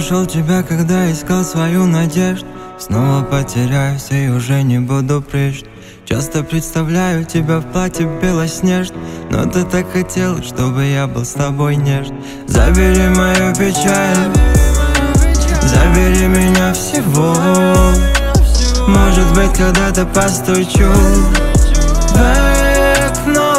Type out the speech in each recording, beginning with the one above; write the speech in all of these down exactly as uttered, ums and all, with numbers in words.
нашел тебя, когда искал свою надежду. Снова потеряюсь и уже не буду прежним. Часто представляю тебя в платье белоснежном, но ты так хотела, чтобы я был с тобой нежен. Забери мою печаль, забери меня всего. Может быть, когда-то постучу в окно.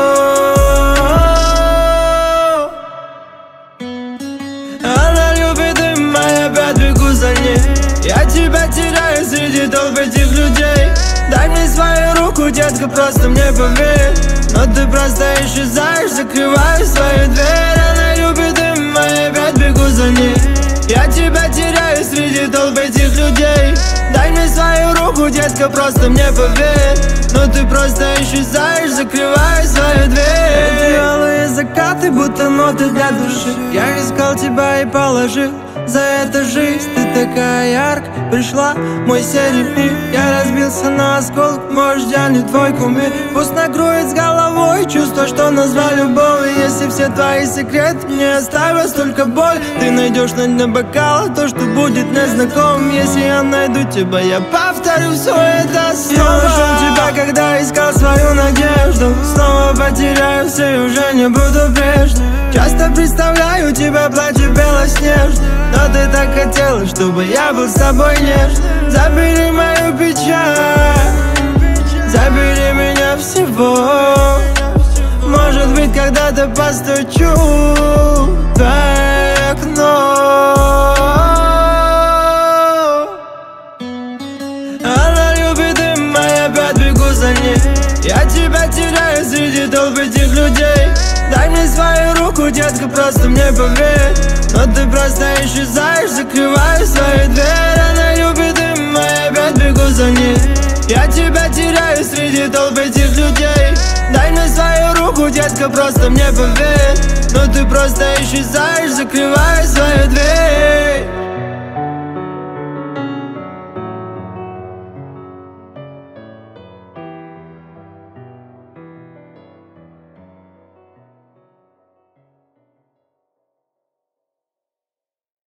Она любит дым, а я опять бегу за ней. Я тебя теряю среди толп этих людей. Дай мне свою руку, детка, просто мне поверь. Но ты просто исчезаешь, закрываю свою дверь. Она любит дым, а я опять бегу за ней. Я тебя теряю среди толп этих людей. Дай мне свою руку, детка, просто мне поверь. Но ты просто исчезаешь, закрываю свою дверь. Эти алые закаты, будто ноты для души. Я искал тебя и положил за это жизнь. Ты такая яркая, пришла в мой серый мир. Я разбился на осколок, может, я не твой кумир. Пусть накроет с головой чувство, что назвал любовью. Если все твои секреты мне оставят столько боли, ты найдешь на дне бокала то, что будет незнакомым. Если я найду тебя, я повторю все это снова. Я нашел тебя, когда искал свою надежду. Снова потеряюсь и уже не буду прежним. Часто представляю тебя в платье белоснежном, но ты так хотела, чтобы я был с тобой нежным. Забери мою печаль, забери меня всего. Может быть, когда-то постучу в окно. Она любит дым, а я опять бегу за ней. Я тебя теряю среди толп этих людей. Дай мне свою руку, детка, просто мне поверь. Но ты просто исчезаешь, закрываю свою дверь. Она любит дым, а я опять бегу за ней. Я тебя теряю среди толп этих людей. Дай мне свою руку, детка, просто мне поверь. Но ты просто исчезаешь, закрываю свою дверь.